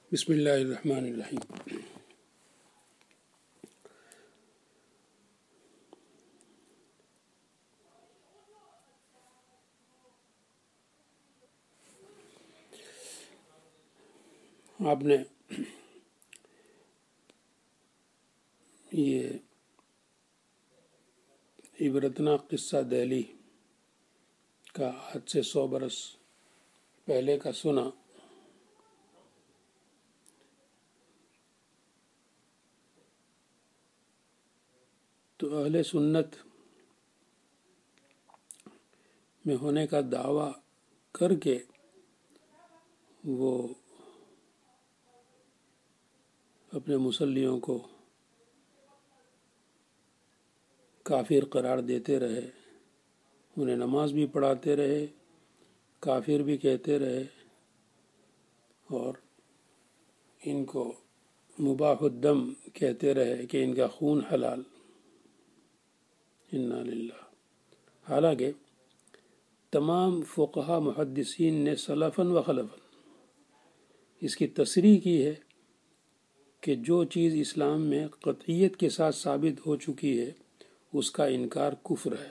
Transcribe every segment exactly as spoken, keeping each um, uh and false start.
بسم اللہ الرحمن الرحیم۔ آپ نے یہ عبرتناک قصہ دہلی کا آج سے سو برس پہلے کا سنا، تو اہل سنت میں ہونے کا دعویٰ کر کے وہ اپنے مسلیوں کو کافر قرار دیتے رہے، انہیں نماز بھی پڑھاتے رہے، کافر بھی کہتے رہے، اور ان کو مباح الدم کہتے رہے کہ ان کا خون حلال۔ انا للہ۔ حالانکہ تمام فقہا محدثین نے سلفاً و خلفاً اس کی تصریح کی ہے کہ جو چیز اسلام میں قطعیت کے ساتھ ثابت ہو چکی ہے اس کا انکار کفر ہے۔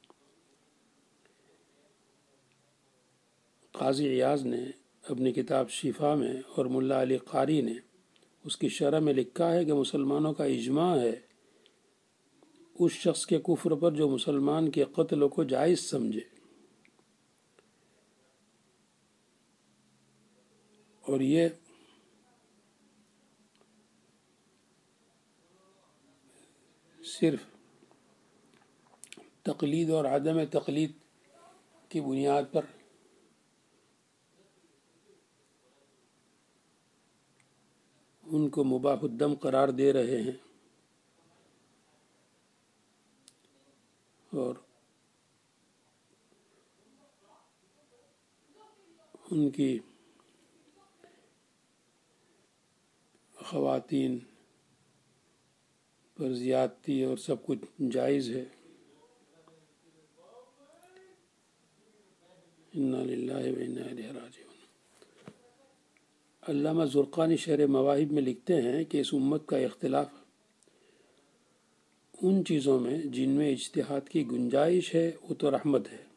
قاضی عیاض نے اپنی کتاب شفا میں اور ملا علی قاری نے اس کی شرح میں لکھا ہے کہ مسلمانوں کا اجماع ہے اس شخص کے کفر پر جو مسلمان کے قتل کو جائز سمجھے، اور یہ صرف تقلید اور عدم تقلید کی بنیاد پر ان کو مباح الدم قرار دے رہے ہیں، اور ان کی خواتین پر زیادتی اور سب کچھ جائز ہے۔ انا للہ و انا الیہ راجعون۔ علامہ زرقانی شرح مواہب میں لکھتے ہیں کہ اس امت کا اختلاف ان چیزوں میں جن میں اجتہاد کی گنجائش ہے وہ تو رحمت ہے،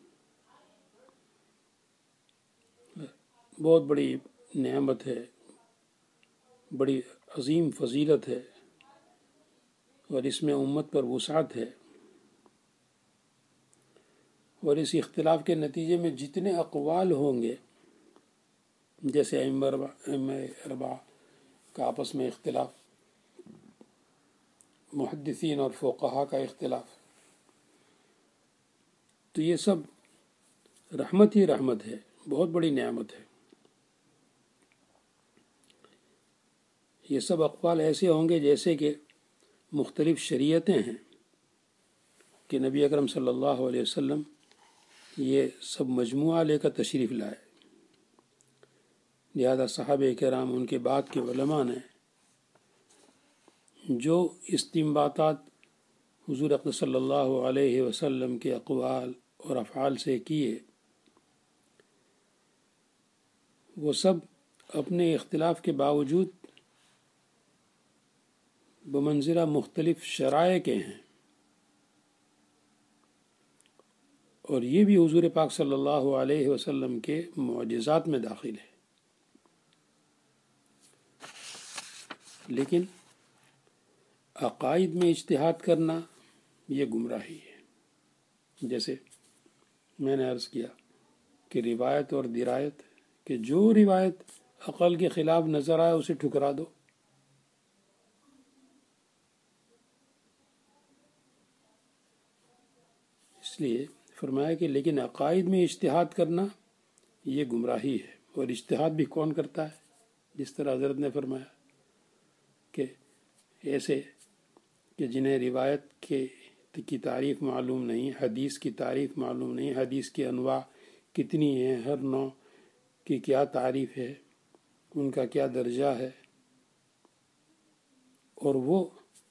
بہت بڑی نعمت ہے، بڑی عظیم فضیلت ہے، اور اس میں امت پر وسعت ہے، اور اس اختلاف کے نتیجے میں جتنے اقوال ہوں گے، جیسے ائمہ اربعہ کا آپس میں اختلاف، محدثین اور فقہا کا اختلاف، تو یہ سب رحمت ہی رحمت ہے، بہت بڑی نعمت ہے۔ یہ سب اقوال ایسے ہوں گے جیسے کہ مختلف شریعتیں ہیں کہ نبی اکرم صلی اللہ علیہ وسلم یہ سب مجموعہ لے کر تشریف لائے، لہذا صحابہ کرام ان کے بعد کے علماء نے جو استنباطات حضور اقدس صلی اللہ علیہ وسلم کے اقوال اور افعال سے کیے، وہ سب اپنے اختلاف کے باوجود بمنزلہ مختلف شرائع کے ہیں، اور یہ بھی حضور پاک صلی اللہ علیہ وسلم کے معجزات میں داخل ہے۔ لیکن عقائد میں اجتہاد کرنا یہ گمراہی ہے، جیسے میں نے عرض کیا کہ روایت اور درایت، کہ جو روایت عقل کے خلاف نظر آئے اسے ٹھکرا دو۔ اس لیے فرمایا کہ لیکن عقائد میں اجتہاد کرنا یہ گمراہی ہے، اور اجتہاد بھی کون کرتا ہے؟ جس طرح حضرت نے فرمایا کہ ایسے کہ جنہیں روایت کے کی تعریف معلوم نہیں، حدیث کی تعریف معلوم نہیں، حدیث کی انواع کتنی ہیں، ہر نوع کی کیا تعریف ہے، ان کا کیا درجہ ہے، اور وہ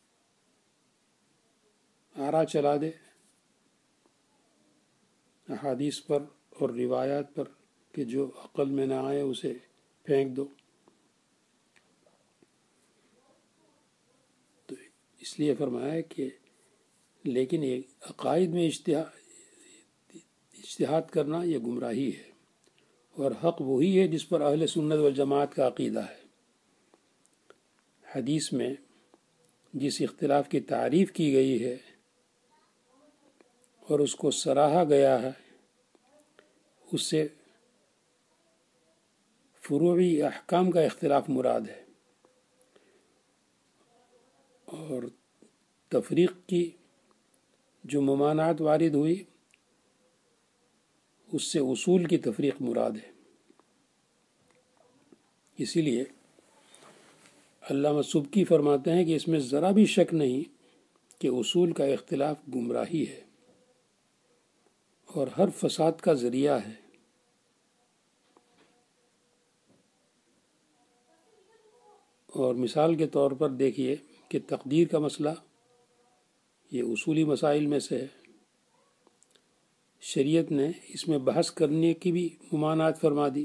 آرا چلا دے احادیث پر اور روایات پر کہ جو عقل میں نہ آئے اسے پھینک دو۔ اس لیے فرمایا کہ لیکن یہ عقائد میں اجتہاد کرنا یہ گمراہی ہے، اور حق وہی ہے جس پر اہل سنت والجماعت کا عقیدہ ہے۔ حدیث میں جس اختلاف کی تعریف کی گئی ہے اور اس کو سراہا گیا ہے، اس سے فروعی احکام کا اختلاف مراد ہے، اور تفریق کی جو ممانعت وارد ہوئی اس سے اصول کی تفریق مراد ہے۔ اسی لیے علامہ سبکی فرماتے ہیں کہ اس میں ذرا بھی شک نہیں کہ اصول کا اختلاف گمراہی ہے اور ہر فساد کا ذریعہ ہے۔ اور مثال کے طور پر دیکھیے کہ تقدیر کا مسئلہ یہ اصولی مسائل میں سے ہے، شریعت نے اس میں بحث کرنے کی بھی ممانعت فرما دی،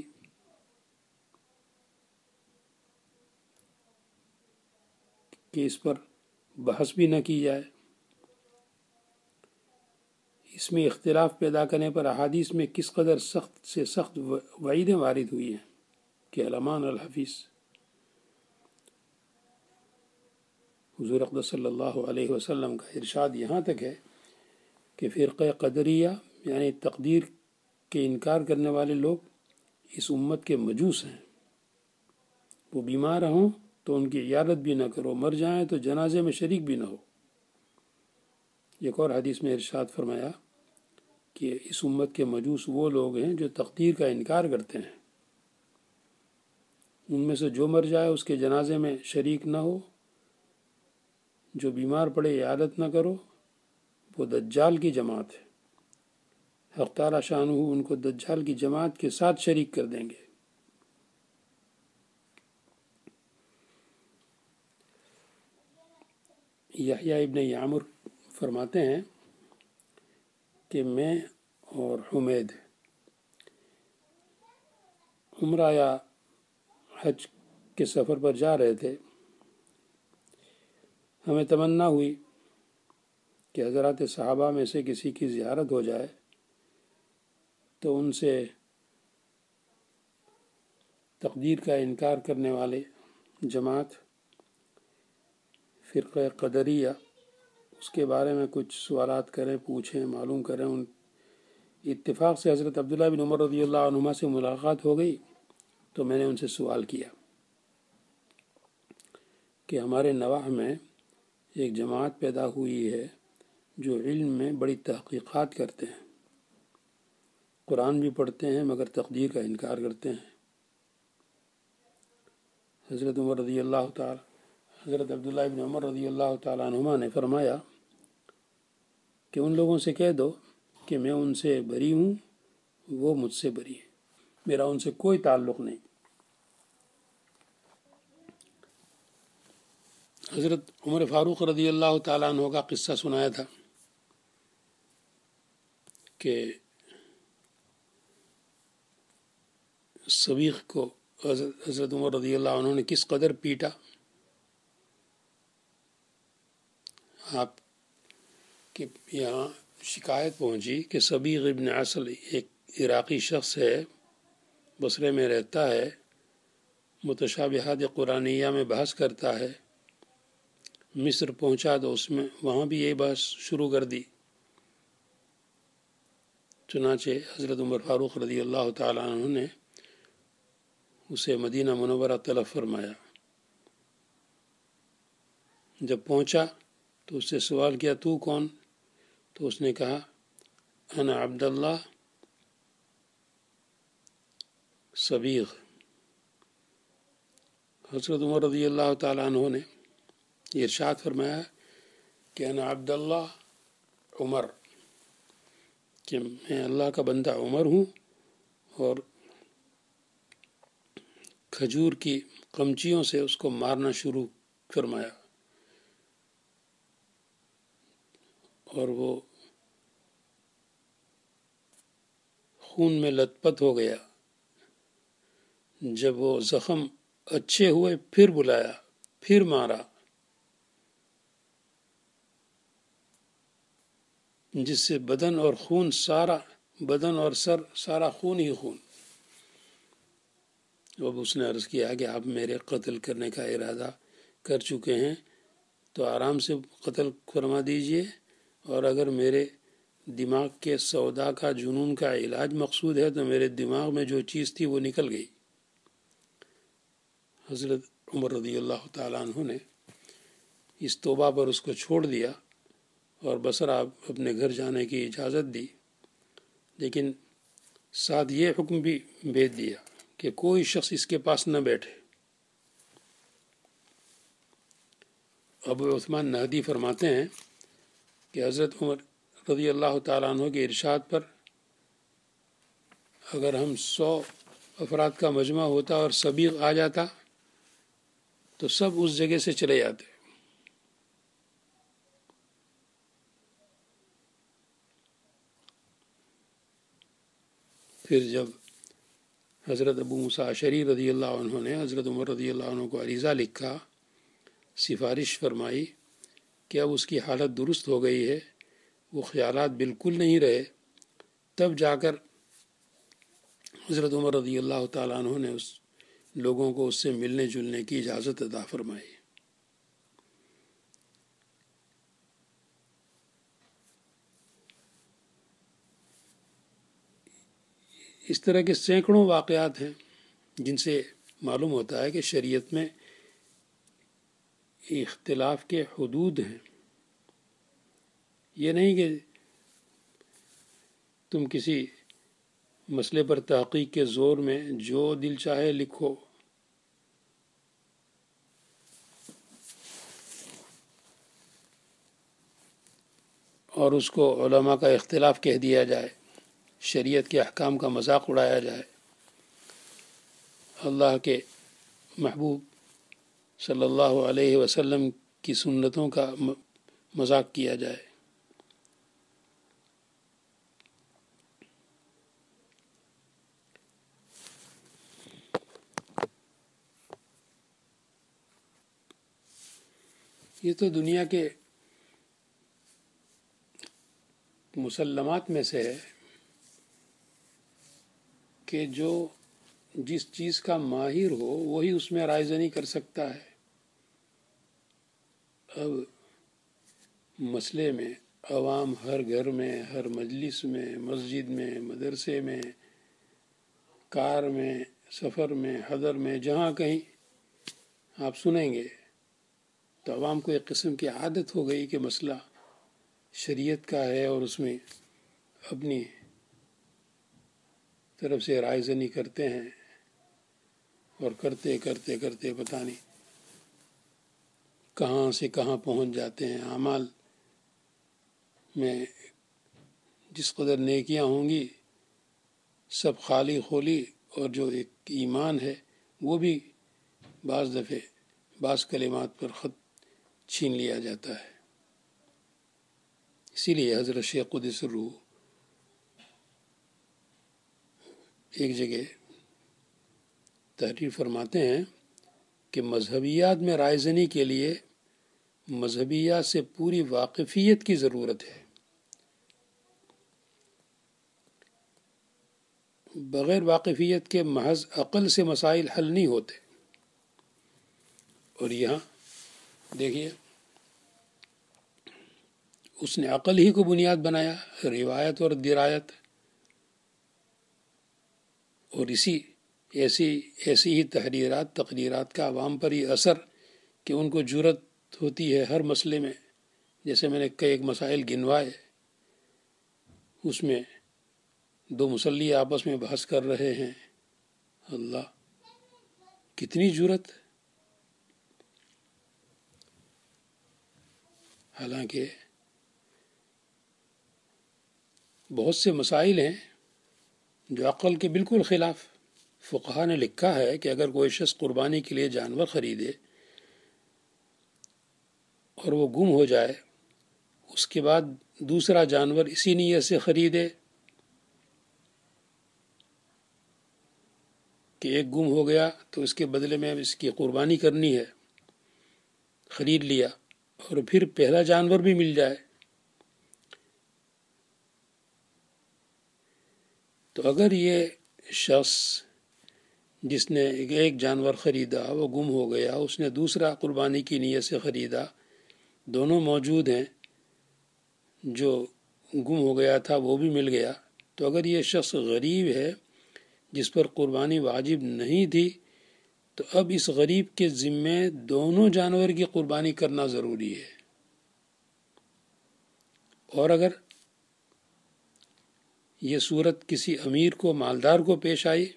کہ اس پر بحث بھی نہ کی جائے۔ اس میں اختلاف پیدا کرنے پر احادیث میں کس قدر سخت سے سخت وعیدیں وارد ہوئی ہیں کہ الامان الحفیظ حضور اقدس صلی اللہ علیہ وسلم کا ارشاد یہاں تک ہے کہ فرقہ قدریہ یعنی تقدیر کے انکار کرنے والے لوگ اس امت کے مجوس ہیں، وہ بیمار ہوں تو ان کی عیادت بھی نہ کرو، مر جائیں تو جنازے میں شریک بھی نہ ہو۔ ایک اور حدیث میں ارشاد فرمایا کہ اس امت کے مجوس وہ لوگ ہیں جو تقدیر کا انکار کرتے ہیں، ان میں سے جو مر جائے اس کے جنازے میں شریک نہ ہو، جو بیمار پڑے عیادت نہ کرو، وہ دجال کی جماعت ہے، حق تعالی شانہ ان کو دجال کی جماعت کے ساتھ شریک کر دیں گے۔ یحییٰ ابن یعمر فرماتے ہیں کہ میں اور حمید عمرہ یا حج کے سفر پر جا رہے تھے، ہمیں تمنا ہوئی کہ حضرات صحابہ میں سے کسی کی زیارت ہو جائے تو ان سے تقدیر کا انکار کرنے والے جماعت فرقہ قدریہ اس کے بارے میں کچھ سوالات کریں، پوچھیں، معلوم کریں۔ ان اتفاق سے حضرت عبداللہ بن عمر رضی اللہ عنہما سے ملاقات ہو گئی تو میں نے ان سے سوال کیا کہ ہمارے نواح میں ایک جماعت پیدا ہوئی ہے جو علم میں بڑی تحقیقات کرتے ہیں، قرآن بھی پڑھتے ہیں مگر تقدیر کا انکار کرتے ہیں۔ حضرت عمر رضی اللہ تعالی حضرت عبداللہ بن عمر رضی اللہ تعالیٰ عنہما نے فرمایا کہ ان لوگوں سے کہہ دو کہ میں ان سے بری ہوں، وہ مجھ سے بری ہے، میرا ان سے کوئی تعلق نہیں۔ حضرت عمر فاروق رضی اللہ تعالیٰ عنہ کا قصہ سنایا تھا کہ صبیغ کو حضرت عمر رضی اللہ عنہ نے کس قدر پیٹا۔ آپ کے یہاں شکایت پہنچی کہ صبیغ ابن عسل ایک عراقی شخص ہے، بصرے میں رہتا ہے، متشابہات قرآنیہ میں بحث کرتا ہے، مصر پہنچا تو اس میں وہاں بھی یہی بحث شروع کر دی۔ چنانچہ حضرت عمر فاروق رضی اللہ تعالیٰ عنہ نے اسے مدینہ منورہ طلب فرمایا۔ جب پہنچا تو اس سے سوال کیا تو کون؟ تو اس نے کہا انا عبداللہ صبیغ۔ حضرت عمر رضی اللہ تعالیٰ عنہ نے یہ ارشاد فرمایا کہ انا عبداللہ عمر، کہ میں اللہ کا بندہ عمر ہوں، اور کھجور کی قمچیوں سے اس کو مارنا شروع فرمایا، اور وہ خون میں لت پت ہو گیا۔ جب وہ زخم اچھے ہوئے پھر بلایا، پھر مارا، جس سے بدن اور خون سارا بدن اور سر سارا خون ہی خون. اب اس نے عرض کیا کہ آپ میرے قتل کرنے کا ارادہ کر چکے ہیں تو آرام سے قتل فرما دیجئے، اور اگر میرے دماغ کے سودا کا جنون کا علاج مقصود ہے تو میرے دماغ میں جو چیز تھی وہ نکل گئی. حضرت عمر رضی اللہ تعالیٰ عنہ نے اس توبہ پر اس کو چھوڑ دیا اور بسرا اپنے گھر جانے کی اجازت دی، لیکن ساتھ یہ حکم بھی بھیج دیا کہ کوئی شخص اس کے پاس نہ بیٹھے. ابو عثمان نہدی فرماتے ہیں کہ حضرت عمر رضی اللہ تعالیٰ عنہ کے ارشاد پر اگر ہم سو افراد کا مجمع ہوتا اور سبیغ آ جاتا تو سب اس جگہ سے چلے جاتے. پھر جب حضرت ابو موسیٰ اشعری رضی اللہ عنہ نے حضرت عمر رضی اللہ عنہ کو عریضہ لکھا، سفارش فرمائی کہ اب اس کی حالت درست ہو گئی ہے، وہ خیالات بالکل نہیں رہے، تب جا کر حضرت عمر رضی اللہ تعالیٰ عنہ نے اس لوگوں کو اس سے ملنے جلنے کی اجازت عطا فرمائی. اس طرح کے سینکڑوں واقعات ہیں جن سے معلوم ہوتا ہے کہ شریعت میں اختلاف کے حدود ہیں. یہ نہیں کہ تم کسی مسئلے پر تحقیق کے زور میں جو دل چاہے لکھو، اور اس کو علماء کا اختلاف کہہ دیا جائے، شریعت کے احکام کا مذاق اڑایا جائے، اللہ کے محبوب صلی اللہ علیہ وسلم کی سنتوں کا مذاق کیا جائے. یہ تو دنیا کے مسلمات میں سے ہے کہ جو جس چیز کا ماہر ہو وہی اس میں رائے زنی کر سکتا ہے. اب مسئلے میں عوام ہر گھر میں، ہر مجلس میں، مسجد میں، مدرسے میں، کار میں، سفر میں، حضر میں، جہاں کہیں آپ سنیں گے تو عوام کو ایک قسم کی عادت ہو گئی کہ مسئلہ شریعت کا ہے اور اس میں اپنی طرف سے رائے زنی کرتے ہیں، اور کرتے کرتے کرتے پتہ نہیں کہاں سے کہاں پہنچ جاتے ہیں. اعمال میں جس قدر نیکیاں ہوں گی سب خالی خولی، اور جو ایک ایمان ہے وہ بھی بعض دفعے بعض کلمات پر خط چھین لیا جاتا ہے. اسی لیے حضرت شیخ قدس الروح ایک جگہ تحریر فرماتے ہیں کہ مذہبیات میں رائے زنی کے لیے مذہبیات سے پوری واقفیت کی ضرورت ہے. بغیر واقفیت کے محض عقل سے مسائل حل نہیں ہوتے. اور یہاں دیکھیے اس نے عقل ہی کو بنیاد بنایا، روایت اور درایت، اور اسی ایسی ایسی ہی تحریرات تقریرات کا عوام پر ہی اثر کہ ان کو جرت ہوتی ہے ہر مسئلے میں. جیسے میں نے کئی ایک مسائل گنوائے، اس میں دو مصلی آپس میں بحث کر رہے ہیں، اللہ کتنی جرت! حالانکہ بہت سے مسائل ہیں جو عقل کے بالکل خلاف. فقہا نے لکھا ہے کہ اگر کوئی شخص قربانی کے لیے جانور خریدے اور وہ گم ہو جائے، اس کے بعد دوسرا جانور اسی نیت سے خریدے کہ ایک گم ہو گیا تو اس کے بدلے میں اس کی قربانی کرنی ہے، خرید لیا، اور پھر پہلا جانور بھی مل جائے تو اگر یہ شخص جس نے ایک جانور خریدا وہ گم ہو گیا، اس نے دوسرا قربانی کی نیت سے خریدا، دونوں موجود ہیں، جو گم ہو گیا تھا وہ بھی مل گیا، تو اگر یہ شخص غریب ہے جس پر قربانی واجب نہیں تھی، تو اب اس غریب کے ذمے دونوں جانور کی قربانی کرنا ضروری ہے۔ اور اگر یہ صورت کسی امیر کو، مالدار کو پیش آئی،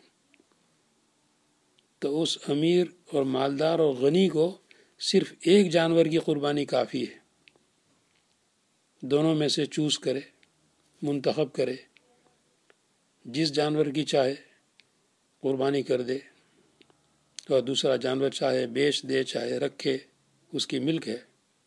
تو اس امیر اور مالدار اور غنی کو صرف ایک جانور کی قربانی کافی ہے، دونوں میں سے چوز کرے، منتخب کرے، جس جانور کی چاہے قربانی کر دے، اور دوسرا جانور چاہے بیچ دے چاہے رکھے، اس کی ملک ہے۔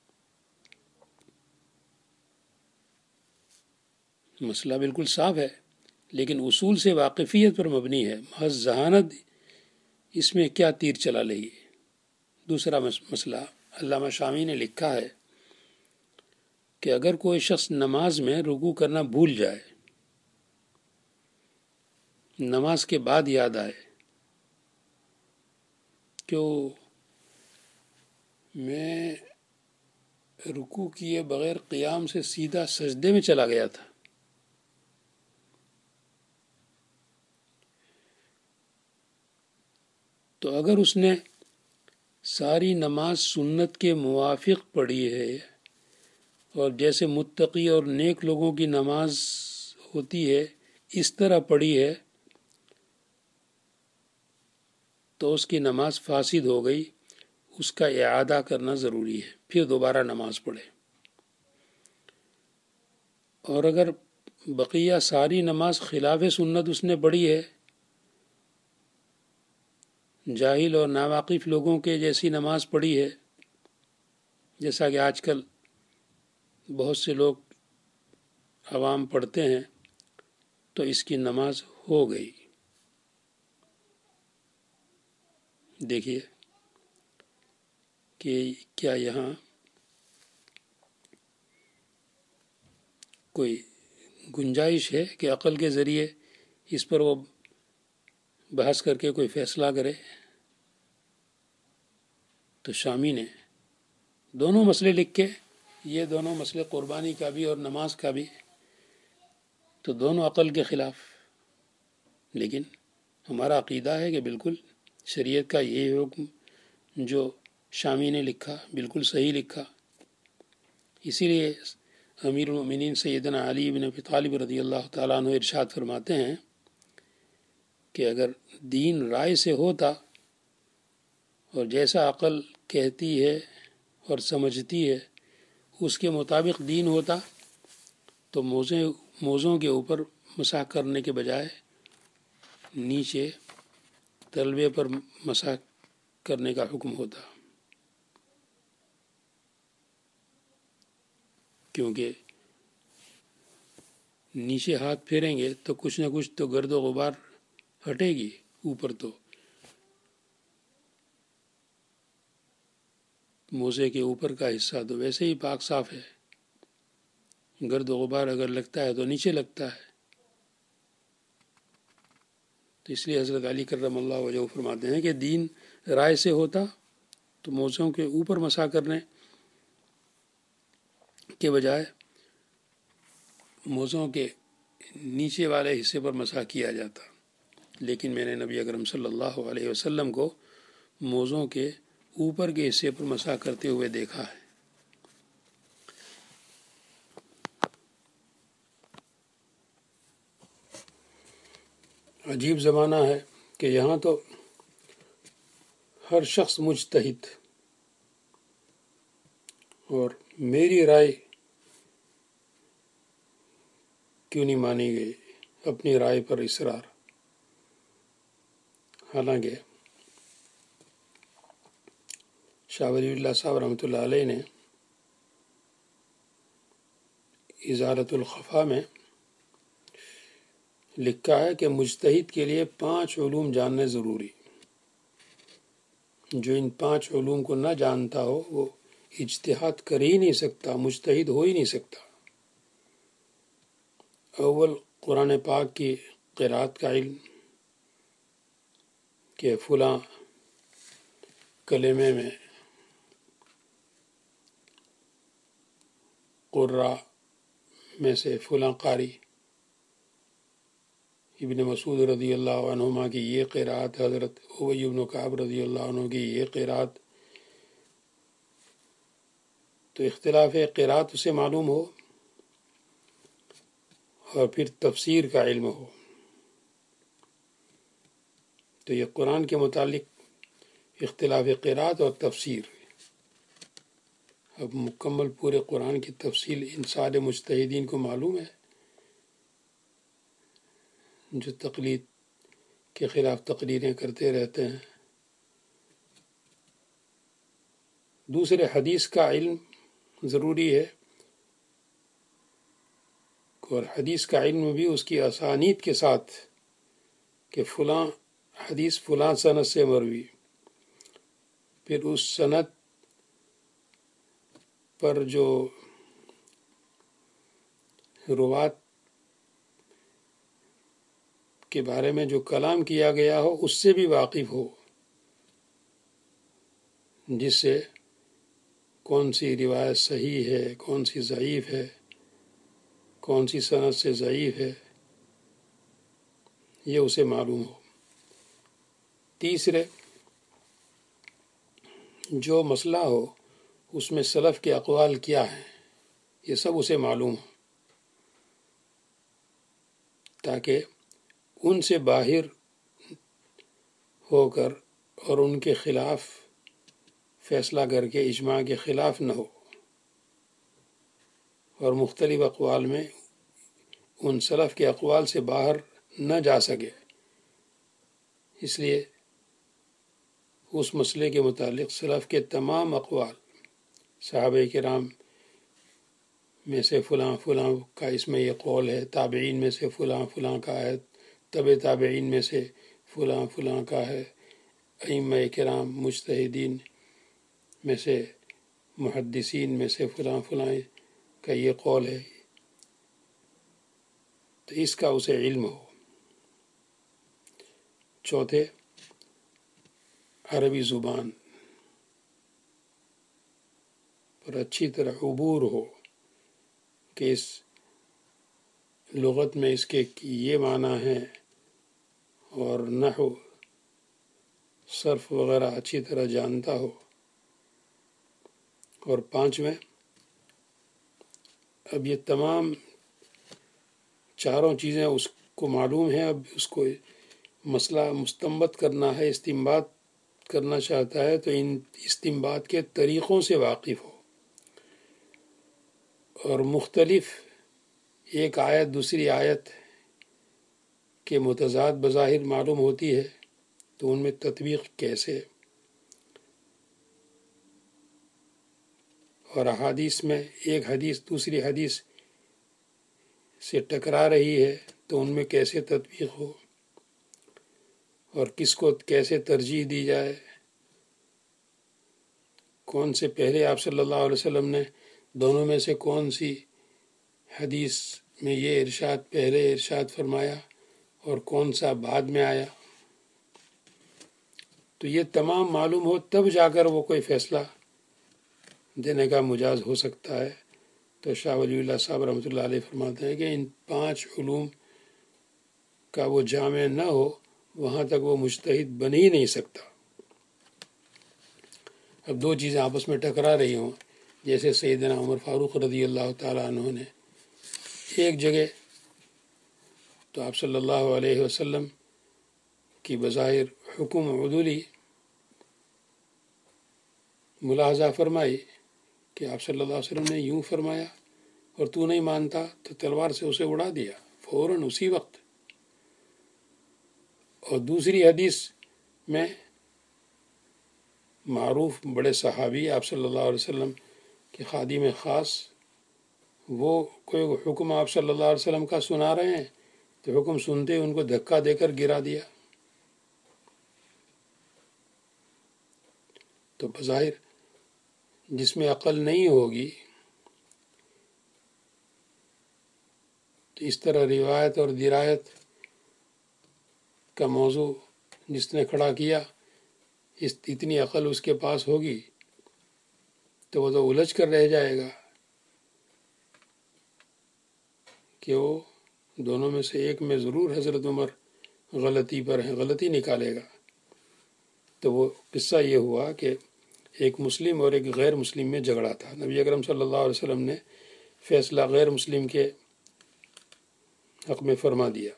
مسئلہ بالکل صاف ہے، لیکن اصول سے واقفیت پر مبنی ہے، محض ذہانت اس میں کیا تیر چلا لے گی۔ دوسرا مسئلہ علامہ شامی نے لکھا ہے کہ اگر کوئی شخص نماز میں رکوع کرنا بھول جائے، نماز کے بعد یاد آئے کہ میں رکوع کیے بغیر قیام سے سیدھا سجدے میں چلا گیا تھا، تو اگر اس نے ساری نماز سنت کے موافق پڑھی ہے، اور جیسے متقی اور نیک لوگوں کی نماز ہوتی ہے اس طرح پڑھی ہے، تو اس کی نماز فاسد ہو گئی، اس کا اعادہ کرنا ضروری ہے، پھر دوبارہ نماز پڑھے۔ اور اگر بقیہ ساری نماز خلاف سنت اس نے پڑھی ہے، جاہل اور ناواقف لوگوں کے جیسی نماز پڑھی ہے، جیسا کہ آج کل بہت سے لوگ عوام پڑھتے ہیں، تو اس کی نماز ہو گئی۔ دیکھیے کہ کیا یہاں کوئی گنجائش ہے کہ عقل کے ذریعے اس پر وہ بحث کر کے کوئی فیصلہ کرے؟ تو شامی نے دونوں مسئلے لکھے، یہ دونوں مسئلے قربانی کا بھی اور نماز کا بھی، تو دونوں عقل کے خلاف، لیکن ہمارا عقیدہ ہے کہ بالکل شریعت کا یہ حکم جو شامی نے لکھا بالکل صحیح لکھا۔ اسی لیے امیر المؤمنین سیدنا علی بن ابی طالب رضی اللہ تعالیٰ عنہ ارشاد فرماتے ہیں کہ اگر دین رائے سے ہوتا اور جیسا عقل کہتی ہے اور سمجھتی ہے اس کے مطابق دین ہوتا، تو موزے موزوں کے اوپر مسح کرنے کے بجائے نیچے تلوے پر مسح کرنے کا حکم ہوتا، کیونکہ نیچے ہاتھ پھیریں گے تو کچھ نہ کچھ تو گرد و غبار ہٹے گی، اوپر تو موزے کے اوپر کا حصہ تو ویسے ہی پاک صاف ہے، گرد و غبار اگر لگتا ہے تو نیچے لگتا ہے۔ تو اس لیے حضرت علی کرم اللہ وجہہ فرماتے ہیں کہ دین رائے سے ہوتا تو موزوں کے اوپر مسح کرنے کے بجائے موزوں کے نیچے والے حصے پر مسح کیا جاتا، لیکن میں نے نبی اکرم صلی اللہ علیہ وسلم کو موزوں کے اوپر کے حصے پر مسح کرتے ہوئے دیکھا ہے۔ عجیب زمانہ ہے کہ یہاں تو ہر شخص مجتہد، اور میری رائے کیوں نہیں مانی گئی، اپنی رائے پر اصرار۔ حالانکہ شاہ ولی اللہ صاحب رحمۃ اللہ علیہ نے ازالۃ الخفا میں لکھا ہے کہ مجتہد کے لیے پانچ علوم جاننے ضروری، جو ان پانچ علوم کو نہ جانتا ہو وہ اجتہاد کر ہی نہیں سکتا، مجتہد ہو ہی نہیں سکتا۔ اول قرآن پاک کی قرات کا علم کہ فلاں کلمے میں قراء میں سے فلاں قاری ابن مسعود رضی اللہ عنہما کی یہ قرات، حضرت ابی بن کعب رضی اللہ عنہ کی یہ قرات، تو اختلاف قرات اسے معلوم ہو، اور پھر تفسیر کا علم ہو، تو یہ قرآن کے متعلق اختلاف قرات اور تفسیر۔ اب مکمل پورے قرآن کی تفصیل ان سارے مجتہدین کو معلوم ہے جو تقلید کے خلاف تقریریں کرتے رہتے ہیں۔ دوسرے، حدیث کا علم ضروری ہے، اور حدیث کا علم بھی اس کی اسانید کے ساتھ کہ فلاں حدیث فلاں سند سے مروی، پھر اس سند پر جو روات کے بارے میں جو کلام کیا گیا ہو اس سے بھی واقف ہو، جس سے کون سی روایت صحیح ہے، کون سی ضعیف ہے، کون سی سند سے ضعیف ہے، یہ اسے معلوم ہو۔ تیسرے، جو مسئلہ ہو اس میں سلف کے اقوال کیا ہیں، یہ سب اسے معلوم ہو، تاکہ ان سے باہر ہو کر اور ان کے خلاف فیصلہ کر کے اجماع کے خلاف نہ ہو، اور مختلف اقوال میں ان سلف کے اقوال سے باہر نہ جا سکے۔ اس لیے اس مسئلے کے متعلق سلف کے تمام اقوال، صحابہ کرام میں سے فلاں فلاں کا اس میں یہ قول ہے، تابعین میں سے فلاں فلاں کا ہے، تبع تابعین میں سے فلاں فلاں کا ہے، ائمہ کرام مجتہدین میں سے، محدثین میں سے فلاں فلاں کا یہ قول ہے، تو اس کا اسے علم ہو۔ چوتھے، عربی زبان پر اچھی طرح عبور ہو کہ اس لغت میں اس کے یہ معنی ہے، اور نحو صرف وغیرہ اچھی طرح جانتا ہو۔ اور پانچویں، اب یہ تمام چاروں چیزیں اس کو معلوم ہیں، اب اس کو مسئلہ مستنبط کرنا ہے، استنباط کرنا چاہتا ہے، تو ان استنباط کے طریقوں سے واقف ہو، اور مختلف ایک آیت دوسری آیت کے متضاد بظاہر معلوم ہوتی ہے تو ان میں تطبیق کیسے، اور احادیث میں ایک حدیث دوسری حدیث سے ٹکرا رہی ہے تو ان میں کیسے تطبیق ہو، اور کس کو کیسے ترجیح دی جائے، کون سے پہلے آپ صلی اللہ علیہ وسلم نے دونوں میں سے کون سی حدیث میں یہ ارشاد پہلے ارشاد فرمایا اور کون سا بعد میں آیا، تو یہ تمام معلوم ہو تب جا کر وہ کوئی فیصلہ دینے کا مجاز ہو سکتا ہے۔ تو شاہ ولی اللہ صاحب رحمۃ اللہ علیہ فرماتے ہیں کہ ان پانچ علوم کا وہ جامع نہ ہو وہاں تک وہ مجتہد بن ہی نہیں سکتا۔ اب دو چیزیں آپس میں ٹکرا رہی ہوں، جیسے سیدنا عمر فاروق رضی اللہ تعالیٰ عنہ نے ایک جگہ تو آپ صلی اللہ علیہ وسلم کی بظاہر حکم عدولی ملاحظہ فرمائی کہ آپ صلی اللہ علیہ وسلم نے یوں فرمایا اور تو نہیں مانتا تو تلوار سے اسے اڑا دیا فوراً اسی وقت۔ اور دوسری حدیث میں معروف بڑے صحابی آپ صلی اللہ علیہ وسلم کے خادم خاص، وہ کوئی حکم آپ صلی اللہ علیہ وسلم کا سنا رہے ہیں تو حکم سنتے ان کو دھکا دے کر گرا دیا۔ تو بظاہر جس میں عقل نہیں ہوگی تو اس طرح روایت اور درایت کا موضوع جس نے کھڑا کیا اس اتنی عقل اس کے پاس ہوگی تو وہ تو الجھ کر رہ جائے گا کہ وہ دونوں میں سے ایک میں ضرور حضرت عمر غلطی پر ہیں، غلطی نکالے گا۔ تو وہ قصہ یہ ہوا کہ ایک مسلم اور ایک غیر مسلم میں جھگڑا تھا۔ نبی اکرم صلی اللہ علیہ وسلم نے فیصلہ غیر مسلم کے حق میں فرما دیا،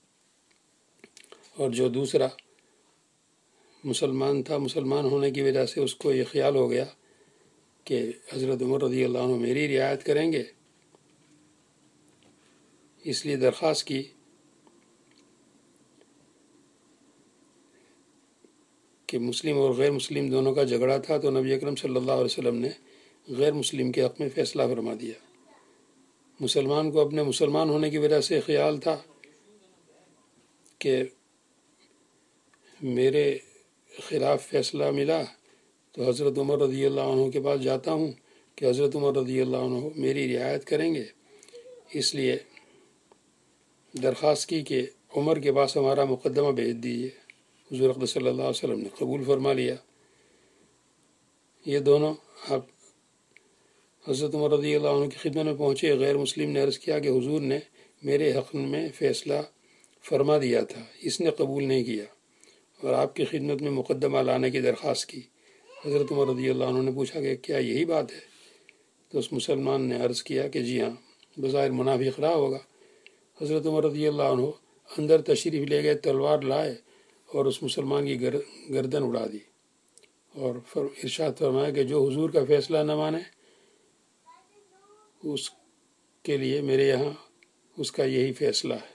اور جو دوسرا مسلمان تھا، مسلمان ہونے کی وجہ سے اس کو یہ خیال ہو گیا کہ حضرت عمر رضی اللہ عنہ میری رعایت کریں گے، اس لیے درخواست کی کہ مسلم اور غیر مسلم دونوں کا جھگڑا تھا، تو نبی اکرم صلی اللہ علیہ وسلم نے غیر مسلم کے حق میں فیصلہ فرما دیا۔ مسلمان کو اپنے مسلمان ہونے کی وجہ سے خیال تھا کہ میرے خلاف فیصلہ ملا تو حضرت عمر رضی اللہ عنہ کے پاس جاتا ہوں کہ حضرت عمر رضی اللہ عنہ میری رعایت کریں گے، اس لیے درخواست کی کہ عمر کے پاس ہمارا مقدمہ بھیج دیجیے۔ حضور اقدس صلی اللہ علیہ وسلم نے قبول فرما لیا۔ یہ دونوں آپ حضرت عمر رضی اللہ عنہ کی خدمت میں پہنچے۔ غیر مسلم نے عرض کیا کہ حضور نے میرے حق میں فیصلہ فرما دیا تھا، اس نے قبول نہیں کیا اور آپ کی خدمت میں مقدمہ لانے کی درخواست کی۔ حضرت عمر رضی اللہ عنہ نے پوچھا کہ کیا یہی بات ہے؟ تو اس مسلمان نے عرض کیا کہ جی ہاں، بظاہر منافق رہا ہوگا۔ حضرت عمر رضی اللہ عنہ اندر تشریف لے گئے، تلوار لائے اور اس مسلمان کی گردن اڑا دی، اور ارشاد فرمایا کہ جو حضور کا فیصلہ نہ مانے اس کے لیے میرے یہاں اس کا یہی فیصلہ ہے۔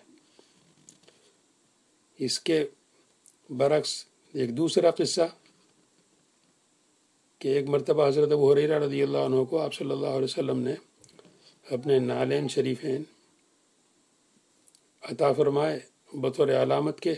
اس کے برعکس ایک دوسرا قصہ کہ ایک مرتبہ حضرت ابو ہریرہ رضی اللہ عنہ کو آپ صلی اللہ علیہ وسلم نے اپنے نالین شریفین عطا فرمائے بطور علامت کے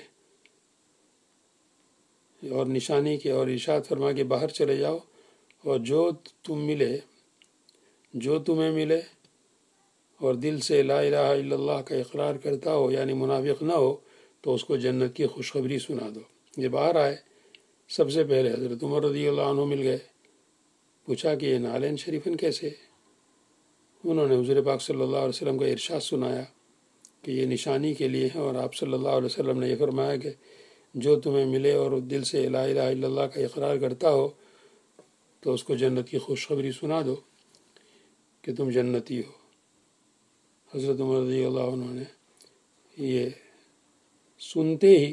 اور نشانی کے، اور ارشاد فرما کے باہر چلے جاؤ اور جو تم ملے جو تمہیں ملے اور دل سے لا الہ الا اللہ کا اقرار کرتا ہو، یعنی منافق نہ ہو، تو اس کو جنت کی خوشخبری سنا دو۔ یہ باہر آئے، سب سے پہلے حضرت عمر رضی اللہ عنہ مل گئے، پوچھا کہ یہ نالین شریفن کیسے؟ انہوں نے حضور پاک صلی اللہ علیہ وسلم کا ارشاد سنایا کہ یہ نشانی کے لیے ہیں، اور آپ صلی اللہ علیہ وسلم نے یہ فرمایا کہ جو تمہیں ملے اور دل سے لا الہ الا اللہ کا اقرار کرتا ہو تو اس کو جنت کی خوشخبری سنا دو کہ تم جنتی ہو۔ حضرت عمر رضی اللہ عنہ نے یہ سنتے ہی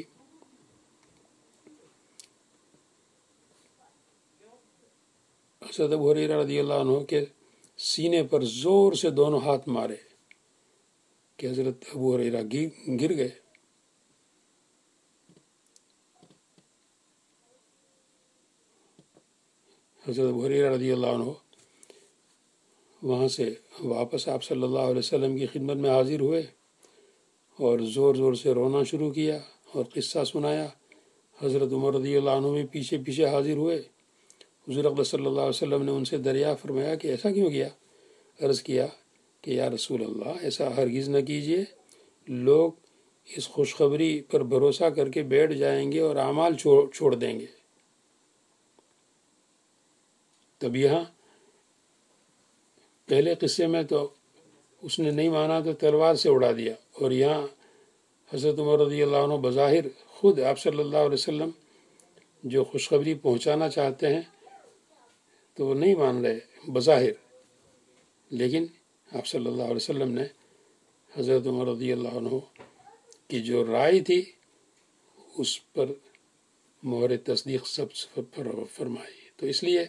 حضرت ابو ہریرہ رضی اللہ عنہ کے سینے پر زور سے دونوں ہاتھ مارے کہ حضرت ابو ہریرہ گر گئے۔ حضرت ابو ہریرہ رضی اللہ عنہ وہاں سے واپس آپ صلی اللہ علیہ وسلم کی خدمت میں حاضر ہوئے اور زور زور سے رونا شروع کیا اور قصہ سنایا۔ حضرت عمر رضی اللہ عنہ بھی پیچھے پیچھے حاضر ہوئے۔ حضور اقدس صلی اللہ علیہ وسلم نے ان سے دریافت فرمایا کہ ایسا کیوں کیا؟ عرض کیا کہ یا رسول اللہ، ایسا ہرگز نہ کیجیے، لوگ اس خوشخبری پر بھروسہ کر کے بیٹھ جائیں گے اور اعمال چھوڑ چھوڑ دیں گے۔ تب یہاں پہلے قصے میں تو اس نے نہیں مانا تو تلوار سے اڑا دیا، اور یہاں حضرت عمر رضی اللہ عنہ بظاہر خود آپ صلی اللہ علیہ وسلم جو خوشخبری پہنچانا چاہتے ہیں تو وہ نہیں مان رہے بظاہر، لیکن آپ صلی اللہ علیہ وسلم نے حضرت عمر رضی اللہ عنہ کی جو رائے تھی اس پر مہر تصدیق سب پر فرمائی۔ تو اس لیے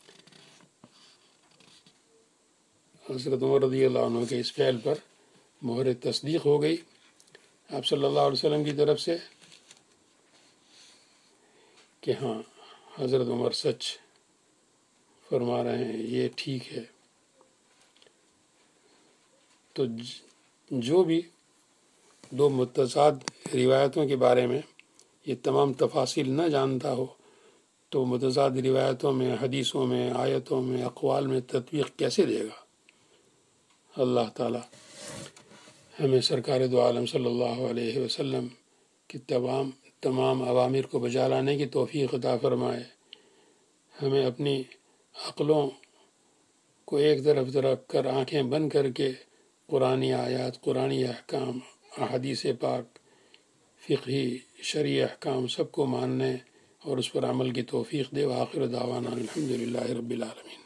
حضرت عمر رضی اللہ عنہ کے اس فعل پر مہر تصدیق ہو گئی آپ صلی اللہ علیہ وسلم کی طرف سے کہ ہاں حضرت عمر سچ فرما رہے ہیں، یہ ٹھیک ہے۔ تو جو بھی دو متضاد روایتوں کے بارے میں یہ تمام تفاصیل نہ جانتا ہو تو متضاد روایتوں میں، حدیثوں میں، آیتوں میں، اقوال میں تطبیق کیسے دے گا؟ اللہ تعالی ہمیں سرکار دو عالم صلی اللہ علیہ وسلم کی تمام تمام اوامر کو بجا لانے کی توفیق عطا فرمائے، ہمیں اپنی عقلوں کو ایک طرف رکھ کر آنکھیں بند کر کے قرآنی آیات، قرآنی احکام، احادیث پاک، فقہی شرعی احکام سب کو ماننے اور اس پر عمل کی توفیق دے۔ وآخر دعوانا الحمدللہ رب العالمین۔